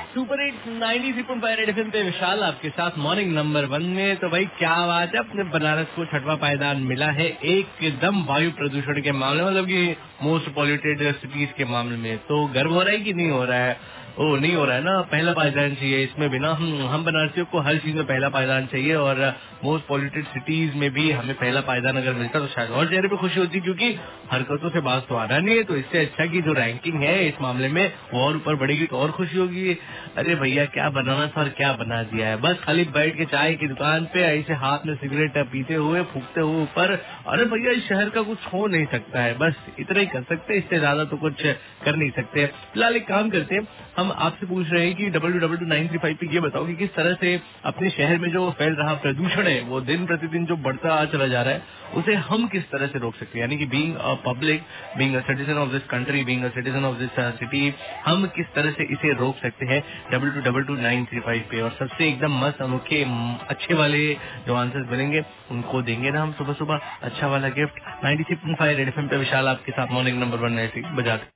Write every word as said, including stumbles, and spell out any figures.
Super hits ninety three point five Red FM पे विशाल आपके साथ मॉर्निंग नंबर वन में। तो भाई क्या बात है, अपने बनारस को छठवां पायदान मिला है एकदम वायु प्रदूषण के मामले में, मतलब कि मोस्ट पॉल्यूटेड सिटीज के मामले में। तो गर्व हो रहा है कि नहीं हो रहा है? ओ नहीं हो रहा है ना, पहला पायदान चाहिए इसमें भी ना। हम हम बनारसियों को हर चीज में पहला पायदान चाहिए, और मोस्ट पॉल्यूटेड सिटीज में भी हमें पहला पायदान अगर मिलता तो शायद और चेहरे पे खुशी होती, क्योंकि हरकतों से बात तो आ रहा नहीं है। तो इससे अच्छा की जो रैंकिंग है इस मामले में वो और ऊपर बढ़ेगी तो और खुशी होगी। अरे भैया क्या बनाना था और क्या बना दिया है, बस खाली बैठ के चाय की दुकान पे ऐसे हाथ में सिगरेट पीते हुए फूकते हुए ऊपर। अरे भैया इस शहर का कुछ हो नहीं सकता है, बस इतना ही कर सकते हैं, इससे ज्यादा तो कुछ कर नहीं सकते। फिलहाल एक काम करते हैं, हम आपसे पूछ रहे हैं कि W W W nine three five पे ये बताओ कि किस तरह से अपने शहर में जो फैल रहा प्रदूषण है वो दिन प्रतिदिन जो बढ़ता चला जा रहा है उसे हम किस तरह से रोक सकते हैं। यानी कि being a public, being a citizen of this country, being a citizen of this city, हम किस तरह से इसे रोक सकते हैं W two W two nine three five पे। और सबसे एकदम मस्त अनोखे अच्छे वाले जो आंसर्स मिलेंगे उनको देंगे ना हम सुबह सुबह अच्छा वाला gift. Ninety three point five Red FM पे विशाल आपके साथ मॉर्निंग नंबर वन ऐसी बजाते।